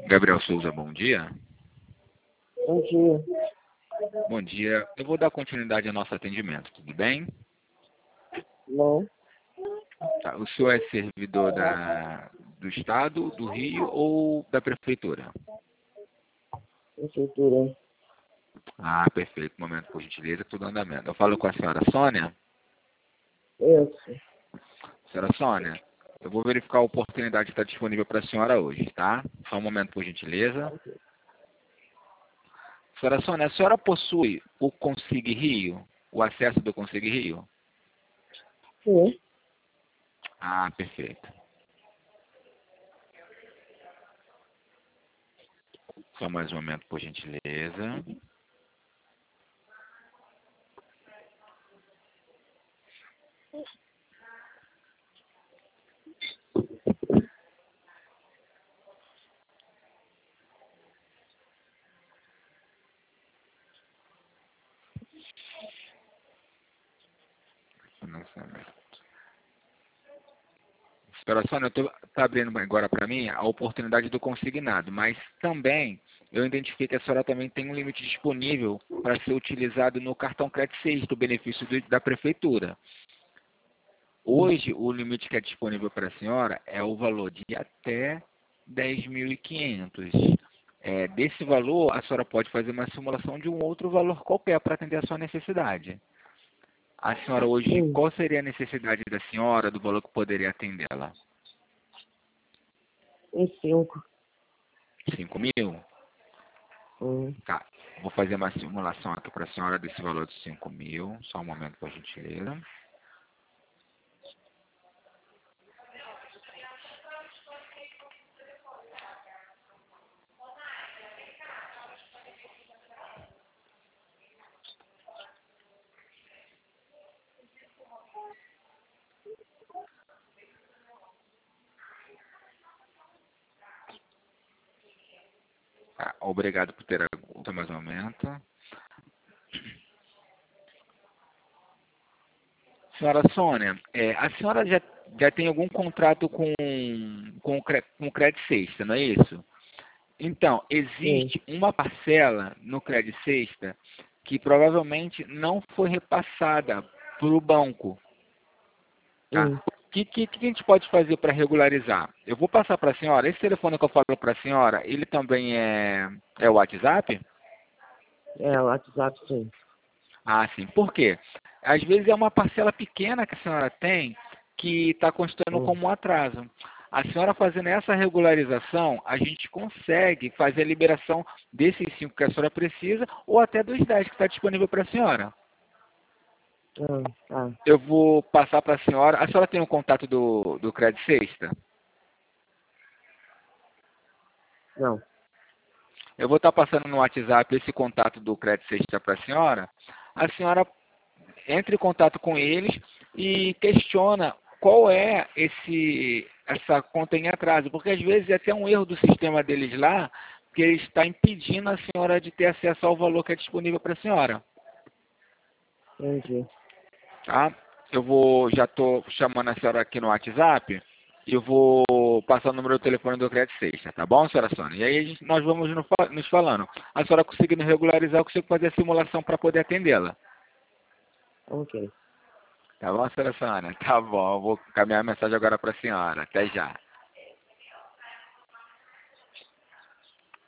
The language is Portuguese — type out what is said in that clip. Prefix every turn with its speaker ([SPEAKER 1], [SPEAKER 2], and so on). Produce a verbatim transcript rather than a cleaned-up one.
[SPEAKER 1] Gabriel Souza, bom dia.
[SPEAKER 2] Bom dia.
[SPEAKER 1] Bom dia. Eu vou dar continuidade ao nosso atendimento, tudo bem?
[SPEAKER 2] Não,
[SPEAKER 1] Tá. O senhor é servidor da, do Estado, do Rio ou da Prefeitura?
[SPEAKER 2] prefeitura.
[SPEAKER 1] Ah, perfeito. Um momento, por gentileza, tudo andamento. Eu falo com a senhora Sônia.
[SPEAKER 2] Isso.
[SPEAKER 1] Senhora Sônia, eu vou verificar a oportunidade que está disponível para a senhora hoje, tá? Só um momento, por gentileza. Senhora Sônia, a senhora possui o Consig Rio? O acesso do Consig Rio?
[SPEAKER 2] Sim.
[SPEAKER 1] Ah, perfeito. Só mais um momento, por gentileza. Financiamento. Senhora Sônia, está abrindo agora para mim a oportunidade do consignado, mas também eu identifiquei que a senhora também tem um limite disponível para ser utilizado no cartão Crédito seis, do benefício do, da Prefeitura. Hoje, o limite que é disponível para a senhora é o valor de até dez mil e quinhentos. É, desse valor, a senhora pode fazer uma simulação de um outro valor qualquer para atender a sua necessidade. A senhora hoje,
[SPEAKER 2] Sim.
[SPEAKER 1] qual seria a necessidade da senhora, do valor que poderia atendê-la?
[SPEAKER 2] Em cinco.
[SPEAKER 1] cinco mil?
[SPEAKER 2] Hum.
[SPEAKER 1] Tá. Vou fazer uma simulação aqui para a senhora desse valor de cinco mil. Só um momento, por gentileza. Tá. Obrigado por ter aguardado mais um momento. Senhora Sônia, é, a senhora já, já tem algum contrato com, com, o cre- com o Crédito Sexta, não é isso? Então,
[SPEAKER 2] Sim.
[SPEAKER 1] existe uma parcela no Crédito Sexta que provavelmente não foi repassada para o banco. Tá?
[SPEAKER 2] Hum.
[SPEAKER 1] O que, que, que a gente pode fazer para regularizar? Eu vou passar para a senhora, esse telefone que eu falo para a senhora, ele também é, é o WhatsApp?
[SPEAKER 2] É, o WhatsApp, sim.
[SPEAKER 1] Ah, sim. Por quê? Às vezes é uma parcela pequena que a senhora tem que está constando
[SPEAKER 2] Hum.
[SPEAKER 1] como um atraso. A senhora fazendo essa regularização, a gente consegue fazer a liberação desses cinco que a senhora precisa ou até dos dez que está disponível para a senhora.
[SPEAKER 2] Ah, tá.
[SPEAKER 1] Eu vou passar para a senhora. A senhora tem o contato do, do Crédito Sexta?
[SPEAKER 2] Não.
[SPEAKER 1] Eu vou estar passando no WhatsApp esse contato do Crédito Sexta para a senhora. A senhora entre em contato com eles e questiona qual é esse, essa conta em atraso, porque às vezes é até um erro do sistema deles lá, que ele está impedindo a senhora de ter acesso ao valor que é disponível para a senhora.
[SPEAKER 2] Entendi.
[SPEAKER 1] Tá? Eu vou, já estou chamando a senhora aqui no WhatsApp e eu vou passar o número do telefone do Crédito Sexta, tá bom, senhora Sônia? E aí a gente- nós vamos no fa- nos falando. A senhora conseguindo regularizar, eu consigo fazer a simulação para poder atendê-la.
[SPEAKER 2] Ok.
[SPEAKER 1] Tá bom, senhora Sônia? Tá bom, eu vou caminhar a mensagem agora para a senhora. Até já.